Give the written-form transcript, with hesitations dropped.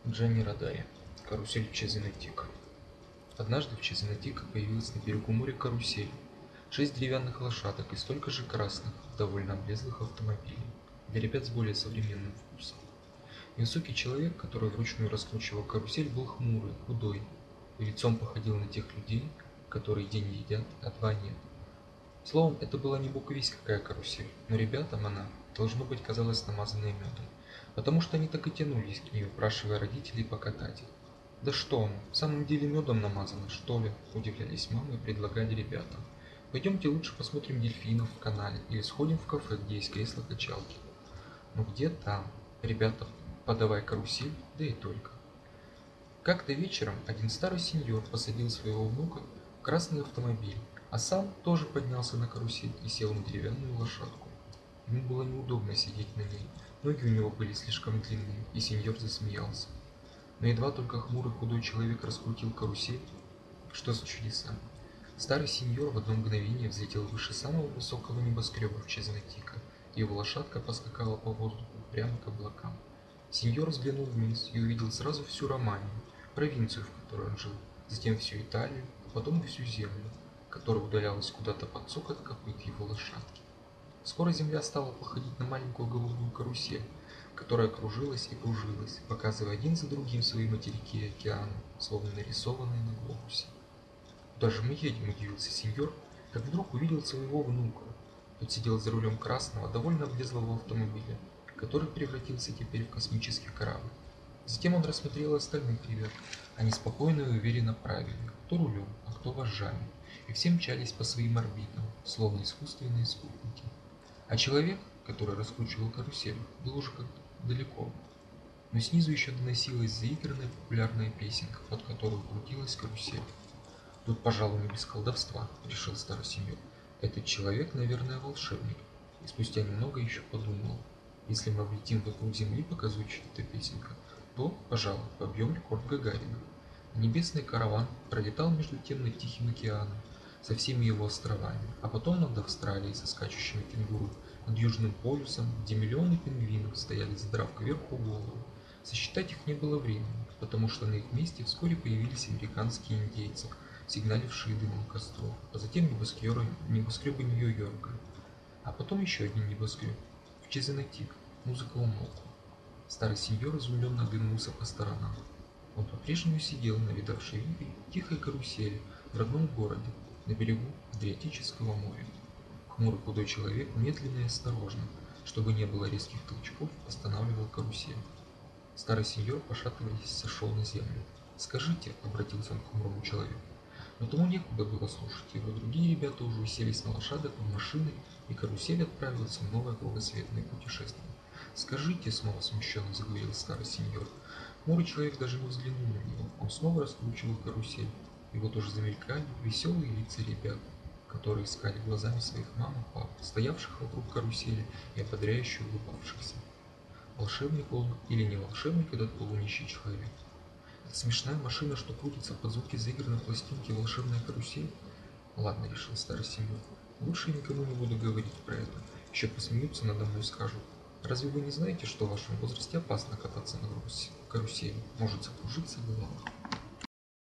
Джанни Родари. Карусель в Чезенетик. Однажды в Чезенетик появилась на берегу моря карусель. 6 деревянных лошадок и столько же красных, довольно облезлых автомобилей. Для ребят с более современным вкусом. Невысокий человек, который вручную раскручивал карусель, был хмурый, худой, и лицом походил на тех людей, которые день едят, а два нет. Словом, это была не бог весть какая карусель, но ребятам она, должно быть, казалась намазанной медом, потому что они так и тянулись к ней, упрашивая родителей покатать их. «Да что оно, в самом деле медом намазано, что ли?» – удивлялись мамы и предлагали ребятам. «Пойдемте лучше посмотрим дельфинов в канале или сходим в кафе, где есть кресла-качалки». Но где там? Ребята, подавай карусель, да и только. Как-то вечером один старый сеньор посадил своего внука в красный автомобиль, а сам тоже поднялся на карусель и сел на деревянную лошадку. Ему было неудобно сидеть на ней, ноги у него были слишком длинные, и сеньор засмеялся. Но едва только хмурый худой человек раскрутил карусель, что за чудеса. Старый сеньор в одно мгновение взлетел выше самого высокого небоскреба в Чезнетика, и его лошадка поскакала по воздуху прямо к облакам. Сеньор взглянул вниз и увидел сразу всю Романию, провинцию, в которой он жил, затем всю Италию, а потом и всю землю, которая удалялась куда-то под цокот копыт его лошадки. Скоро земля стала походить на маленькую голубую карусель, которая кружилась и кружилась, показывая один за другим свои материки и океаны, словно нарисованные на глобусе. «Куда же мы едем?» – удивился сеньор, как вдруг увидел своего внука. Тот сидел за рулем красного, довольно облезлого автомобиля, который превратился теперь в космический корабль. Затем он рассмотрел остальных ребят. Они спокойно и уверенно правили, кто рулем, а кто вожжами, и все мчались по своим орбитам, словно искусственные спутники. А человек, который раскручивал карусель, был уже как-то далеко. Но снизу еще доносилась заигранная популярная песенка, под которую крутилась карусель. «Тут, пожалуй, не без колдовства», — решил старый сеньор. «Этот человек, наверное, волшебник». И спустя немного еще подумал: если мы облетим вокруг Земли, пока звучит эта песенка, то, пожалуй, побьем рекорд Гагарина. А небесный караван пролетал между тем над Тихим океаном, со всеми его островами, а потом над Австралией со скачущими кенгуру, над Южным полюсом, где миллионы пингвинов стояли, задрав кверху голову. Сосчитать их не было времени, потому что на их месте вскоре появились американские индейцы, сигналившие дымом костров, а затем небоскребы Нью-Йорка. А потом еще один небоскреб. В Чезенетик музыка умолкла. Старый сеньор изумленно оглянулся по сторонам. Он по-прежнему сидел на видавшей виды тихой карусели в родном городе, на берегу Адриатического моря. Хмурый худой человек медленно и осторожно, чтобы не было резких толчков, останавливал карусель. Старый сеньор, пошатываясь, сошел на землю. «Скажите», — обратился он к хмурому человеку. Но тому некуда было слушать его, другие ребята уже уселись на лошадок, в машины, и карусель отправилась в новое кругосветное путешествие. «Скажите», — снова смущенно заговорил старый сеньор. Хмурый человек даже не взглянул на него, он снова раскручивал карусель, и вот уже замелькали веселые лица ребят, которые искали глазами своих мам и пап, стоявших вокруг карусели и ободряюще улыбавшихся. Волшебник он или не волшебник этот полунищий человек? Это смешная машина, что крутится под звуки заигранной пластинки, волшебная карусель? Ладно, решил старый сеньор. Лучше я никому не буду говорить про это. Еще посмеются надо мной и скажут: разве вы не знаете, что в вашем возрасте опасно кататься на карусели? Может закружиться голова.